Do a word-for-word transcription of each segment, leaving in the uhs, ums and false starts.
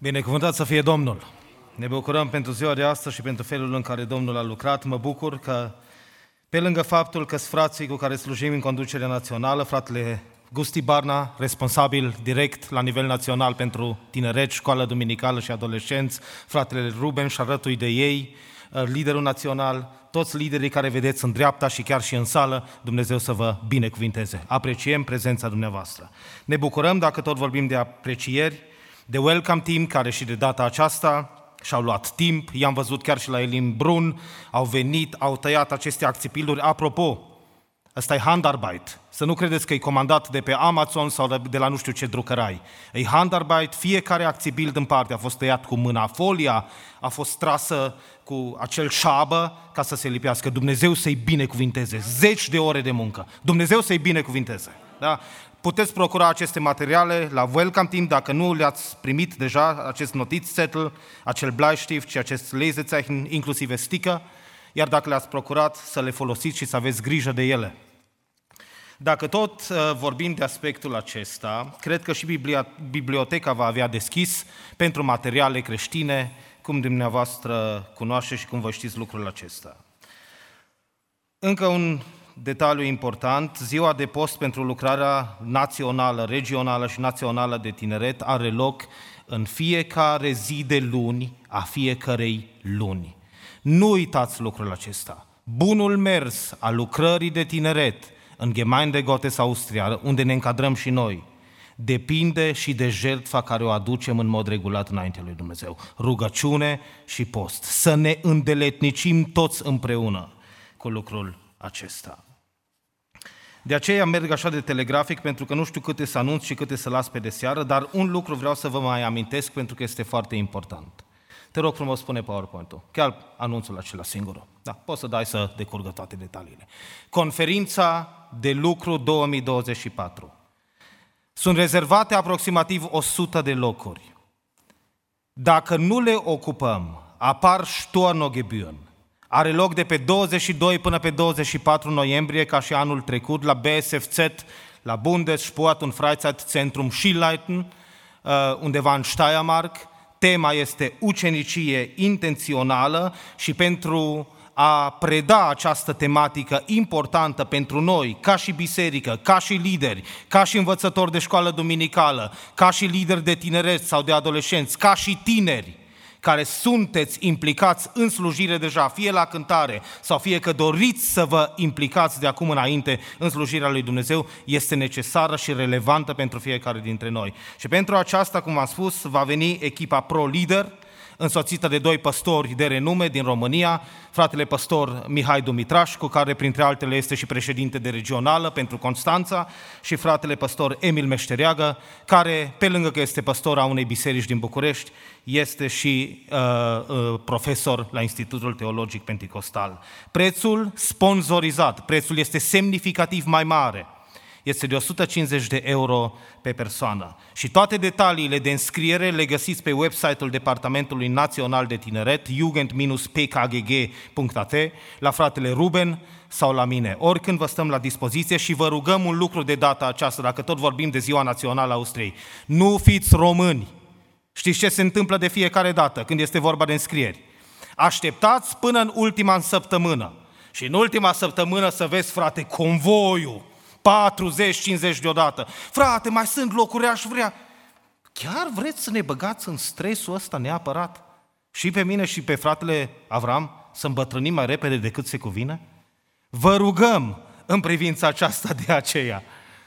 Binecuvântat să fie Domnul! Ne bucurăm pentru ziua de astăzi și pentru felul în care Domnul a lucrat. Mă bucur că, pe lângă faptul că sunt frații cu care slujim în conducerea națională, fratele Gusti Barna, responsabil direct la nivel național pentru tineret, școală duminicală și adolescenți, fratele Ruben și alături de ei, liderul național, toți liderii care vedeți în dreapta și chiar și în sală, Dumnezeu să vă binecuvinteze. Apreciem prezența dumneavoastră. Ne bucurăm, dacă tot vorbim de aprecieri, de welcome team, care și de data aceasta și-au luat timp. I-am văzut chiar și la Elim Brun, au venit, au tăiat aceste acțipiluri. Apropo, ăsta e handarbeit. Să nu credeți că e comandat de pe Amazon sau de la nu știu ce drucărai. E handarbeit, fiecare acțibild în parte a fost tăiat cu mâna. Folia a fost trasă cu acel șabă ca să se lipească. Dumnezeu să-i binecuvinteze. Zeci de ore de muncă. Dumnezeu să-i binecuvinteze. Da? Puteți procura aceste materiale la welcome team, dacă nu le-ați primit deja, acest notițzettel, acel Bleistift și acest Lesezeichen, inclusiv sticker, iar dacă le-ați procurat, să le folosiți și să aveți grijă de ele. Dacă tot vorbim de aspectul acesta, cred că și Biblia, biblioteca va avea deschis pentru materiale creștine, cum dumneavoastră cunoașteți și cum vă știți lucrul acesta. Încă un detaliu important, ziua de post pentru lucrarea națională, regională și națională de tineret are loc în fiecare zi de luni a fiecărei luni. Nu uitați lucrul acesta. Bunul mers al lucrării de tineret în Gemeinde Gottes Austria, unde ne încadrăm și noi, depinde și de jertfa care o aducem în mod regulat înaintea lui Dumnezeu. Rugăciune și post. Să ne îndeletnicim toți împreună cu lucrul acesta. De aceea merg așa de telegrafic, pentru că nu știu câte să anunț și câte să las pe de seară, dar un lucru vreau să vă mai amintesc, pentru că este foarte important. Te rog frumos, spune PowerPoint-ul, chiar anunțul acela singurul. Da, poți să dai să decurgă toate detaliile. Conferința de lucru două mii douăzeci și patru. Sunt rezervate aproximativ o sută de locuri. Dacă nu le ocupăm, apar Stornogebühren. Are loc de pe douăzeci și doi până pe douăzeci și patru noiembrie, ca și anul trecut, la B S F Z, la Bundessport- und Freizeitzentrum Schieleiten, undeva în Steiermark. Tema este ucenicie intențională și pentru a preda această tematică importantă pentru noi, ca și biserică, ca și lideri, ca și învățători de școală duminicală, ca și lideri de tineret sau de adolescenți, ca și tineri, care sunteți implicați în slujire deja, fie la cântare sau fie că doriți să vă implicați de acum înainte în slujirea lui Dumnezeu, este necesară și relevantă pentru fiecare dintre noi. Și pentru aceasta, cum am spus, va veni echipa Pro Leader, însoțită de doi păstori de renume din România, fratele păstor Mihai Dumitrașcu, care printre altele este și președinte de regională pentru Constanța, și fratele păstor Emil Meștereagă, care, pe lângă că este păstor a unei biserici din București, este și uh, uh, profesor la Institutul Teologic Penticostal. Prețul sponsorizat, prețul este semnificativ mai mare, este de o sută cincizeci de euro pe persoană. Și toate detaliile de înscriere le găsiți pe website-ul Departamentului Național de Tineret, jugend P K G G punct A T, la fratele Ruben sau la mine. Oricând vă stăm la dispoziție și vă rugăm un lucru de data aceasta, dacă tot vorbim de Ziua Națională a Austriei. Nu fiți români! Știți ce se întâmplă de fiecare dată când este vorba de înscrieri? Așteptați până în ultima săptămână. Și în ultima săptămână să vezi, frate, convoiul, patruzeci cincizeci deodată. Frate, mai sunt locuri, aș vrea. Chiar vreți să ne băgați în stresul ăsta neapărat? Și pe mine și pe fratele Avram să îmbătrânim mai repede decât se cuvine? Vă rugăm în privința aceasta de aceea.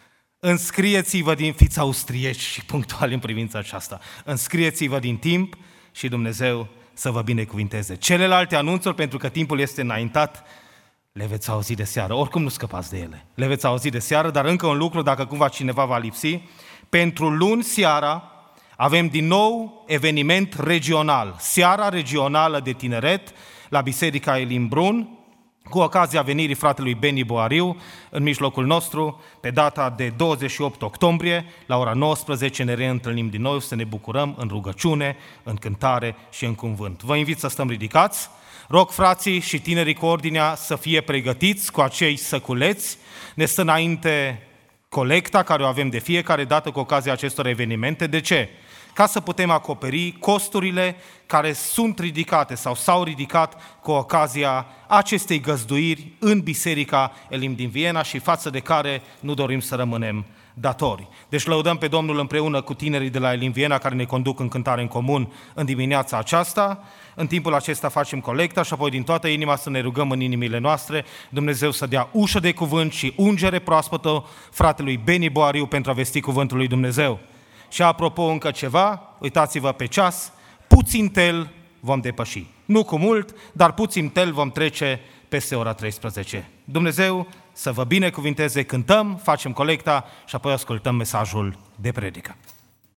Înscrieți-vă din, fiți austrieci și punctuali în privința aceasta. Înscrieți-vă din timp și Dumnezeu să vă binecuvinteze. Celelalte anunțuri, pentru că timpul este înaintat, le veți auzi de seară. Oricum nu scăpați de ele. Le veți auzi de seară, dar încă un lucru, dacă cumva cineva va lipsi. Pentru luni seara avem din nou eveniment regional. Seara regională de tineret la Biserica Elim Brun, cu ocazia venirii fratelui Beni Boariu în mijlocul nostru, pe data de douăzeci și opt octombrie, la ora nouăsprezece ne reîntâlnim din nou să ne bucurăm în rugăciune, în cântare și în cuvânt. Vă invit să stăm ridicați. Rog frații și tinerii cu ordinea să fie pregătiți cu acei săculeți. Ne stă înainte colecta care o avem de fiecare dată cu ocazia acestor evenimente. De ce? ca să putem acoperi costurile care sunt ridicate sau s-au ridicat cu ocazia acestei găzduiri în Biserica Elim din Viena și față de care nu dorim să rămânem datori. Deci lăudăm pe Domnul împreună cu tinerii de la Elim Viena care ne conduc în cântare în comun în dimineața aceasta. În timpul acesta facem colecta și apoi din toată inima să ne rugăm în inimile noastre Dumnezeu să dea ușă de cuvânt și ungere proaspătă fratelui Beni Boariu pentru a vesti cuvântul lui Dumnezeu. Și apropo încă ceva, uitați-vă pe ceas, puțin tel vom depăși. Nu cu mult, dar puțin tel vom trece peste ora treisprezece. Dumnezeu să vă binecuvinteze, cântăm, facem colecta și apoi ascultăm mesajul de predică.